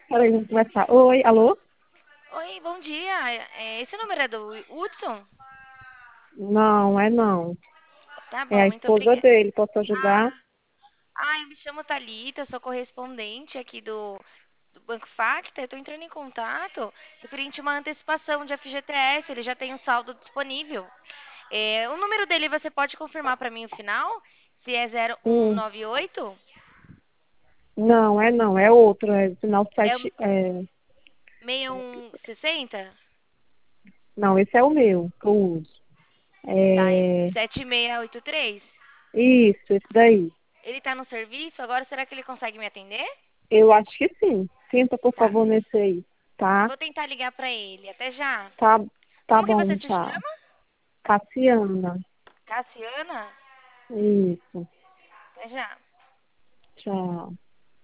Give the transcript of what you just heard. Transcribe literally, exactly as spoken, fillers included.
Peraí, vamos começar. Oi, alô? Oi, bom dia. É, esse número é do Hudson? Não, é não. Tá É bom, a muito esposa obrigada. dele. Posso ajudar? Ah, eu me chamo Thalita, eu sou correspondente aqui do, do Banco Facta. Eu tô entrando em contato referente a uma antecipação de F G T S. Ele já tem o saldo disponível. É, o número dele você pode confirmar para mim o final? Se é zero um Hum, nove oito? não, é não. É outro. É final É o sete. É... seis um sessenta? Não, esse é o meu, que eu uso. Tá, é É... sete seis oito três? Isso, esse daí. Ele tá no serviço agora, será que ele consegue me atender? Eu acho que sim. Tenta, por Tá. favor, nesse aí. Tá? Vou tentar ligar pra ele. Até já. Tá, tá Como que você bom, se tchau. chama? Cassiana. Cassiana? Isso. Até já. Tchau.